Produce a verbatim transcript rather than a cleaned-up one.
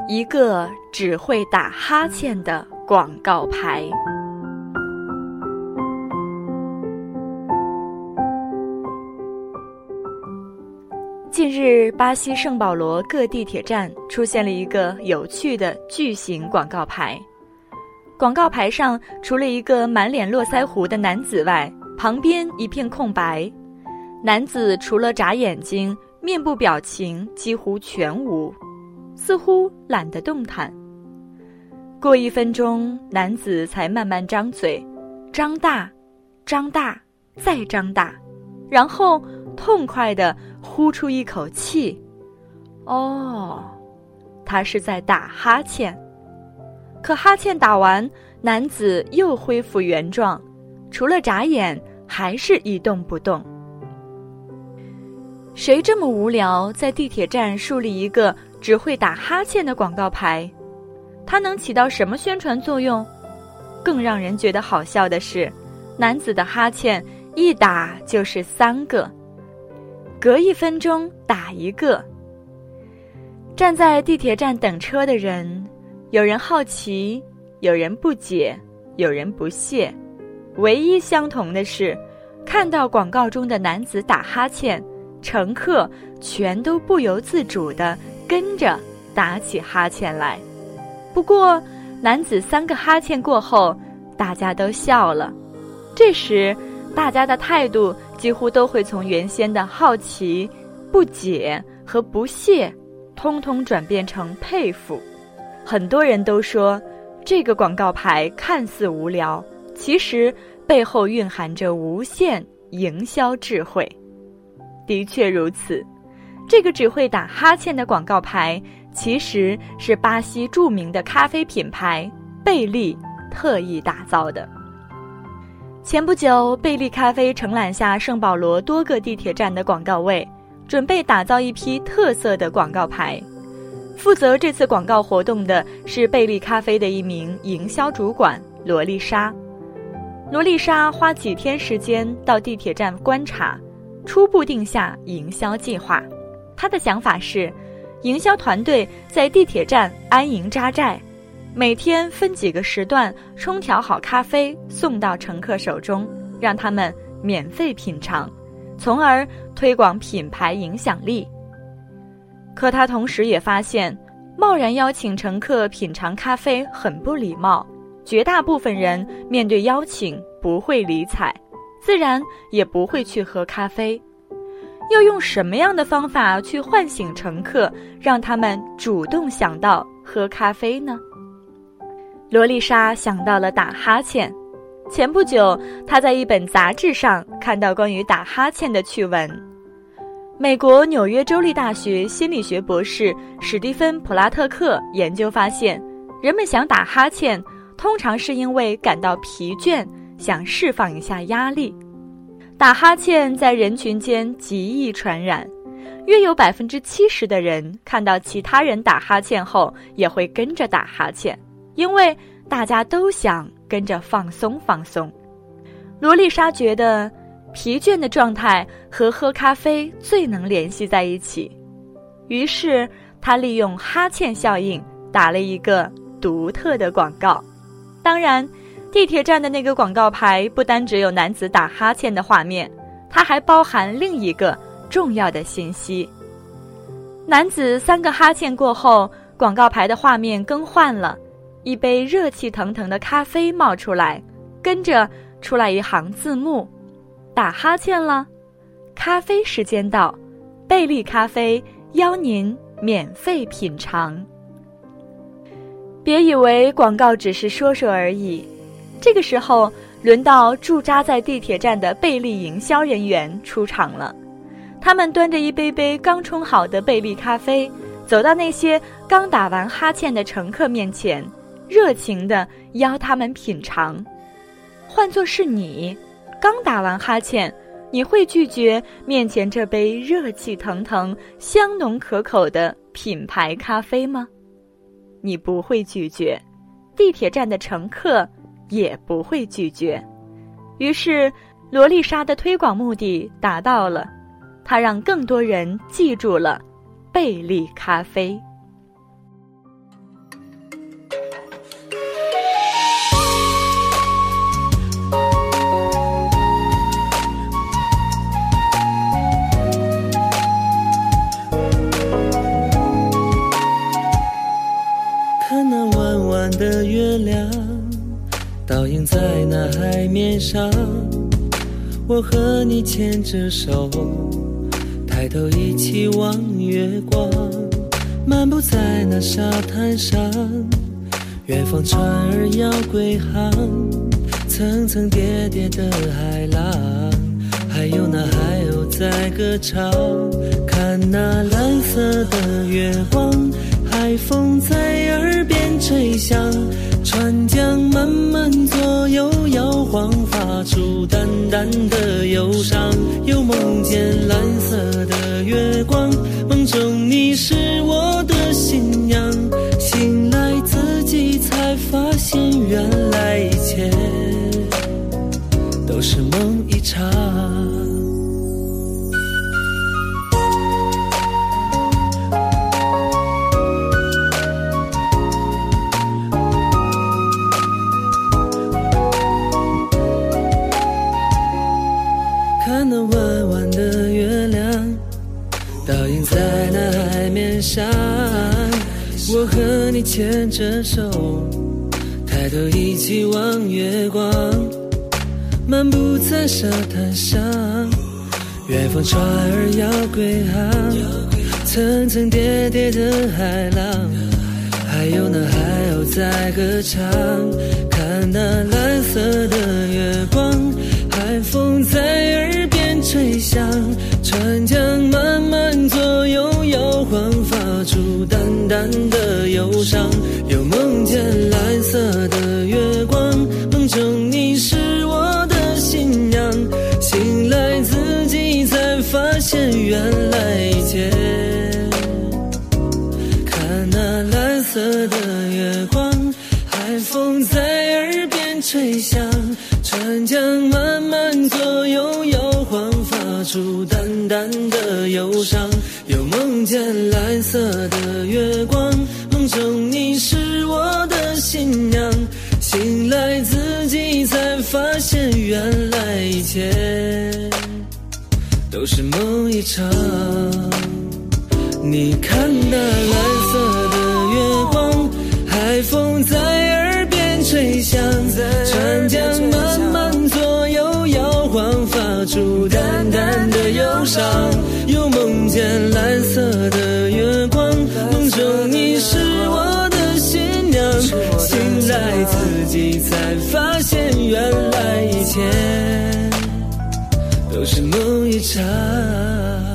一个只会打哈欠的广告牌。近日，巴西圣保罗各地铁站出现了一个有趣的巨型广告牌。广告牌上除了一个满脸络腮胡的男子外，旁边一片空白。男子除了眨眼睛，面部表情几乎全无，似乎懒得动弹。过一分钟，男子才慢慢张嘴，张大，张大，再张大，然后痛快地呼出一口气。哦，他是在打哈欠。可哈欠打完，男子又恢复原状，除了眨眼，还是一动不动。谁这么无聊，在地铁站树立一个只会打哈欠的广告牌？它能起到什么宣传作用？更让人觉得好笑的是，男子的哈欠一打就是三个，隔一分钟打一个。站在地铁站等车的人，有人好奇，有人不解，有人不屑。唯一相同的是，看到广告中的男子打哈欠，乘客全都不由自主地跟着打起哈欠来。不过，男子三个哈欠过后，大家都笑了。这时，大家的态度几乎都会从原先的好奇、不解和不屑，通通转变成佩服。很多人都说，这个广告牌看似无聊，其实背后蕴含着无限营销智慧。的确如此，这个只会打哈欠的广告牌其实是巴西著名的咖啡品牌贝利特意打造的。前不久，贝利咖啡承揽下圣保罗多个地铁站的广告位，准备打造一批特色的广告牌。负责这次广告活动的是贝利咖啡的一名营销主管罗丽莎。罗丽莎花几天时间到地铁站观察，初步定下营销计划。她的想法是，营销团队在地铁站安营扎寨，每天分几个时段冲调好咖啡送到乘客手中，让他们免费品尝，从而推广品牌影响力。可他同时也发现，贸然邀请乘客品尝咖啡很不礼貌，绝大部分人面对邀请不会理睬，自然也不会去喝咖啡。要用什么样的方法去唤醒乘客，让他们主动想到喝咖啡呢？罗丽莎想到了打哈欠。前不久，她在一本杂志上看到关于打哈欠的趣闻。美国纽约州立大学心理学博士史蒂芬·普拉特克研究发现，人们想打哈欠，通常是因为感到疲倦，想释放一下压力。打哈欠在人群间极易传染，约有 百分之七十 的人看到其他人打哈欠后也会跟着打哈欠，因为大家都想跟着放松放松。罗丽莎觉得疲倦的状态和喝咖啡最能联系在一起，于是她利用哈欠效应打了一个独特的广告。当然，地铁站的那个广告牌不单只有男子打哈欠的画面，它还包含另一个重要的信息。男子三个哈欠过后，广告牌的画面更换了，一杯热气腾腾的咖啡冒出来，跟着出来一行字幕：打哈欠了，咖啡时间到，贝利咖啡邀您免费品尝。别以为广告只是说说而已，这个时候轮到驻扎在地铁站的贝利营销人员出场了。他们端着一杯杯刚冲好的贝利咖啡，走到那些刚打完哈欠的乘客面前，热情地邀他们品尝。换作是你，刚打完哈欠，你会拒绝面前这杯热气腾腾、香浓可口的品牌咖啡吗？你不会拒绝，地铁站的乘客也不会拒绝。于是，罗丽莎的推广目的达到了，她让更多人记住了贝利咖啡。 牵着手，抬头一起望月光，漫步在那沙滩上，远方船儿要归航，层层叠叠的海浪，还有那海鸥在歌唱，看那蓝色的月光，海风在耳边吹响，船桨慢慢左右摇晃，发出淡淡的忧伤。又梦见蓝色的月光，梦中你是我的信仰，醒来自己才发现，原来一切都是梦一场。看那弯弯的月亮倒映在那海面上，我和你牵着手，抬头一起望月光，漫步在沙滩上，远方船儿要归航，层层叠叠的海浪，还有那海鸥在歌唱，看那蓝色的月光，海风在耳边吹响，船桨慢慢左右摇晃，发出淡淡的忧伤。又梦见蓝色的月光，梦中你是我的信仰，醒来自己才发现，原来一切看那蓝色的月光，海风在耳边吹响，船桨慢慢左右摇晃，发出淡淡的忧伤。又梦见蓝色的月光，梦中你是我的信仰，醒来自己才发现，原来一切都是梦一场。你看那蓝色的月光，海风在耳边吹响，船桨慢慢左右摇晃，发出淡淡的忧伤。又梦见蓝色的月光，梦中你是我的信仰，醒来自己才发现，原来一切都是梦一场。